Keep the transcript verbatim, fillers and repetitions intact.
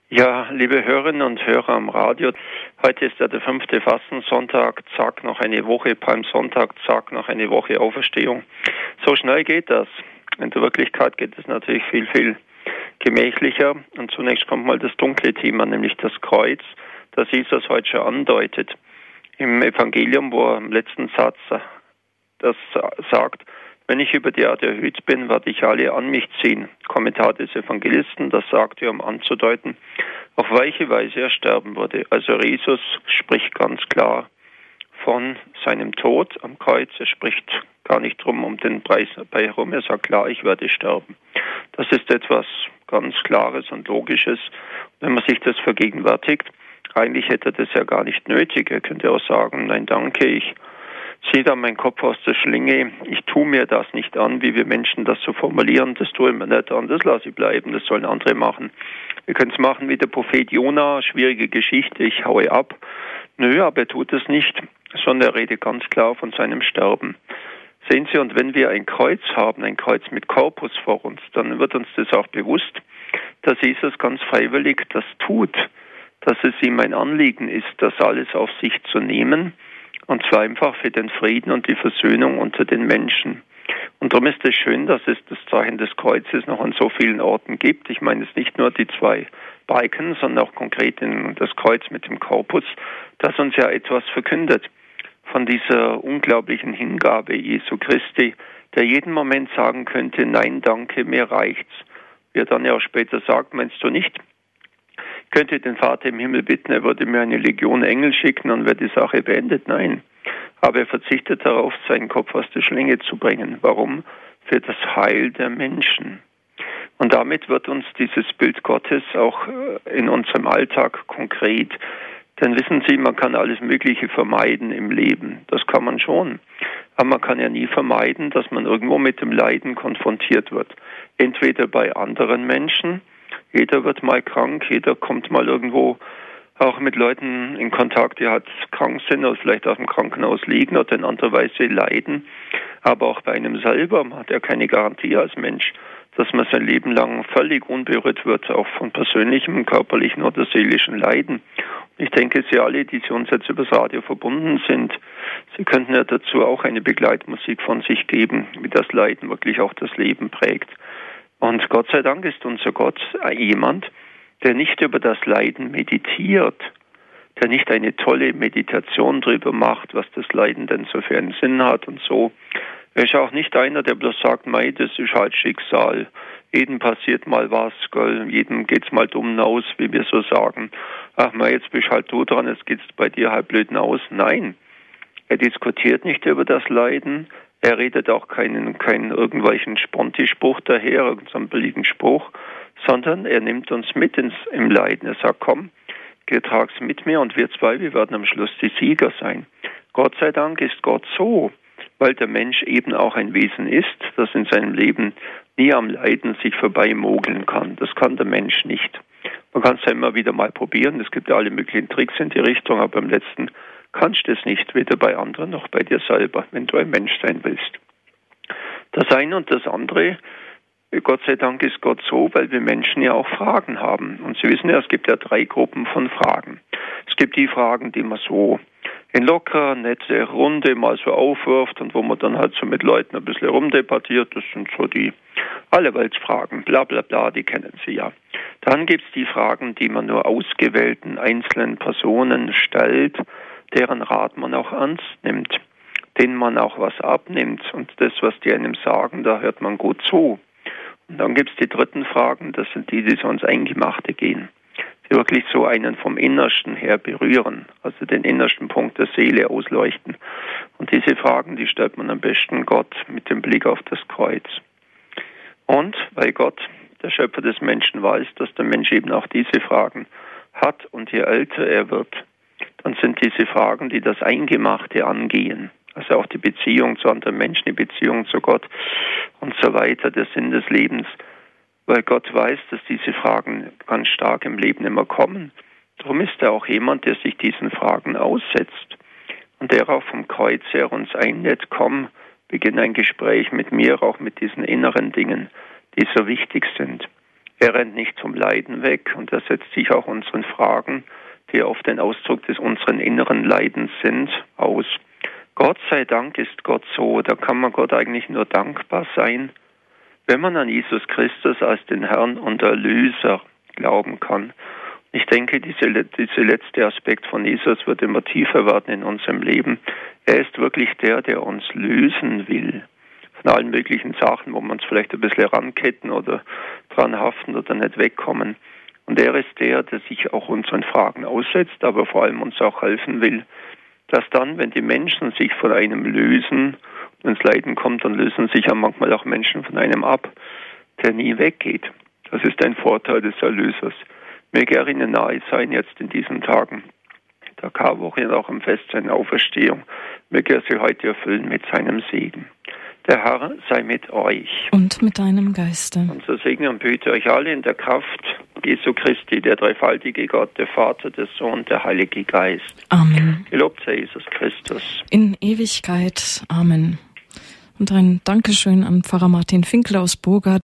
Ja, liebe Hörerinnen und Hörer am Radio, heute ist ja der fünfte Fastensonntag, zack, noch eine Woche Palmsonntag, zack, noch eine Woche Auferstehung. So schnell geht das. In der Wirklichkeit geht es natürlich viel, viel gemächlicher. Und zunächst kommt mal das dunkle Thema, nämlich das Kreuz, das Jesus heute schon andeutet. Im Evangelium, wo er im letzten Satz das sagt: Wenn ich über die Erde erhöht bin, werde ich alle an mich ziehen. Kommentar des Evangelisten, das sagt er, um anzudeuten, auf welche Weise er sterben würde. Also Jesus spricht ganz klar von seinem Tod am Kreuz. Er spricht gar nicht drum um den Preis bei herum. Er sagt klar, ich werde sterben. Das ist etwas ganz Klares und Logisches. Wenn man sich das vergegenwärtigt, eigentlich hätte er das ja gar nicht nötig. Er könnte auch sagen, nein, danke, ich ziehe da meinen Kopf aus der Schlinge, ich tue mir das nicht an, wie wir Menschen das so formulieren, das tue ich mir nicht an, das lasse ich bleiben, das sollen andere machen. Wir können es machen wie der Prophet Jona, schwierige Geschichte, ich haue ab. Nö, aber er tut es nicht, sondern er redet ganz klar von seinem Sterben. Sehen Sie, und wenn wir ein Kreuz haben, ein Kreuz mit Korpus vor uns, dann wird uns das auch bewusst, dass Jesus ganz freiwillig das tut, dass es ihm ein Anliegen ist, das alles auf sich zu nehmen, und zwar einfach für den Frieden und die Versöhnung unter den Menschen. Und darum ist es schön, dass es das Zeichen des Kreuzes noch an so vielen Orten gibt. Ich meine es nicht nur die zwei Balken, sondern auch konkret in das Kreuz mit dem Korpus, das uns ja etwas verkündet von dieser unglaublichen Hingabe Jesu Christi, der jeden Moment sagen könnte, nein, danke, mir reicht's. Wie er dann ja auch später sagt, meinst du nicht? Ich könnte den Vater im Himmel bitten, er würde mir eine Legion Engel schicken und wäre die Sache beendet. Nein, aber er verzichtet darauf, seinen Kopf aus der Schlinge zu bringen. Warum? Für das Heil der Menschen. Und damit wird uns dieses Bild Gottes auch in unserem Alltag konkret. Denn wissen Sie, man kann alles Mögliche vermeiden im Leben. Das kann man schon. Aber man kann ja nie vermeiden, dass man irgendwo mit dem Leiden konfrontiert wird. Entweder bei anderen Menschen, jeder wird mal krank, jeder kommt mal irgendwo auch mit Leuten in Kontakt, die halt krank sind oder vielleicht aus dem Krankenhaus liegen oder in anderer Weise leiden. Aber auch bei einem selber, man hat ja keine Garantie als Mensch, dass man sein Leben lang völlig unberührt wird, auch von persönlichem, körperlichen oder seelischen Leiden. Ich denke, Sie alle, die Sie uns jetzt übers Radio verbunden sind, Sie könnten ja dazu auch eine Begleitmusik von sich geben, wie das Leiden wirklich auch das Leben prägt. Und Gott sei Dank ist unser Gott jemand, der nicht über das Leiden meditiert, der nicht eine tolle Meditation darüber macht, was das Leiden denn so für einen Sinn hat und so. Er ist auch nicht einer, der bloß sagt, mei, das ist halt Schicksal. Jedem passiert mal was, gell? Jedem geht's mal dumm aus, wie wir so sagen. Ach mei, jetzt bist halt du dran, jetzt geht's bei dir halt blöd aus. Nein, er diskutiert nicht über das Leiden. Er redet auch keinen, keinen irgendwelchen Sponti-Spruch daher, irgendeinen billigen Spruch, sondern er nimmt uns mit ins, im Leiden. Er sagt, komm, ihr trag's mit mir und wir zwei, wir werden am Schluss die Sieger sein. Gott sei Dank ist Gott so, weil der Mensch eben auch ein Wesen ist, das in seinem Leben nie am Leiden sich vorbeimogeln kann. Das kann der Mensch nicht. Man kann es ja immer wieder mal probieren. Es gibt ja alle möglichen Tricks in die Richtung, aber am letzten kannst du es nicht, weder bei anderen noch bei dir selber, wenn du ein Mensch sein willst. Das eine und das andere, Gott sei Dank ist Gott so, weil wir Menschen ja auch Fragen haben. Und Sie wissen ja, es gibt ja drei Gruppen von Fragen. Es gibt die Fragen, die man so in lockerer, nette Runde mal so aufwirft und wo man dann halt so mit Leuten ein bisschen rumdebattiert. Das sind so die Allerweltsfragen, bla bla bla, die kennen Sie ja. Dann gibt es die Fragen, die man nur ausgewählten einzelnen Personen stellt, deren Rat man auch ernst nimmt, denen man auch was abnimmt. Und das, was die einem sagen, da hört man gut zu. Und dann gibt es die dritten Fragen, das sind die, die so ins Eingemachte gehen, die wirklich so einen vom Innersten her berühren, also den innersten Punkt der Seele ausleuchten. Und diese Fragen, die stellt man am besten Gott mit dem Blick auf das Kreuz. Und weil Gott, der Schöpfer des Menschen, weiß, dass der Mensch eben auch diese Fragen hat und je älter er wird, dann sind diese Fragen, die das Eingemachte angehen, also auch die Beziehung zu anderen Menschen, die Beziehung zu Gott und so weiter, der Sinn des Lebens, weil Gott weiß, dass diese Fragen ganz stark im Leben immer kommen. Darum ist er auch jemand, der sich diesen Fragen aussetzt und der auch vom Kreuz her uns einlädt, komm, beginn ein Gespräch mit mir, auch mit diesen inneren Dingen, die so wichtig sind. Er rennt nicht vom Leiden weg und er setzt sich auch unseren Fragen, die oft ein Ausdruck des unseren inneren Leidens sind, aus. Gott sei Dank ist Gott so, da kann man Gott eigentlich nur dankbar sein, wenn man an Jesus Christus als den Herrn und Erlöser glauben kann. Ich denke, diese, dieser letzte Aspekt von Jesus wird immer tiefer werden in unserem Leben. Er ist wirklich der, der uns lösen will von allen möglichen Sachen, wo wir uns vielleicht ein bisschen ranketten oder dran haften oder nicht wegkommen. Und er ist der, der sich auch unseren Fragen aussetzt, aber vor allem uns auch helfen will, dass dann, wenn die Menschen sich von einem lösen, wenn es Leiden kommt, dann lösen sich ja manchmal auch Menschen von einem ab, der nie weggeht. Das ist ein Vorteil des Erlösers. Möge er Ihnen nahe sein jetzt in diesen Tagen der Karwoche und auch am Fest seiner Auferstehung. Möge er Sie heute erfüllen mit seinem Segen. Der Herr sei mit euch. Und mit deinem Geiste. Und so segne und behüte euch alle in der Kraft Jesu Christi, der dreifaltige Gott, der Vater, der Sohn, der Heilige Geist. Amen. Gelobt sei Jesus Christus. In Ewigkeit. Amen. Und ein Dankeschön an Pfarrer Martin Finkler aus Burgard.